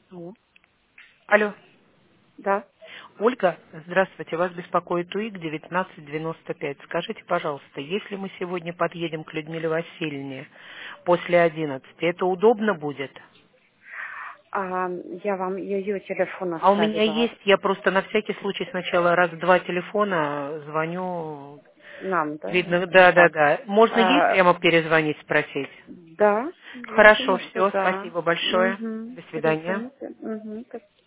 Ну, Алло. да. Ольга, здравствуйте. Вас беспокоит УИК 1995. Скажите, пожалуйста, если мы сегодня подъедем к Людмиле Васильевне после 11, это удобно будет? Я вам ее телефон А у меня оставила есть, я просто на всякий случай сначала раз-два телефона звоню. нам, да? Видно, Так. да. Можно ей А, прямо перезвонить, спросить? да, я Хорошо, думаю, что все, да. спасибо большое. Угу. До свидания. Перезвоните. Угу.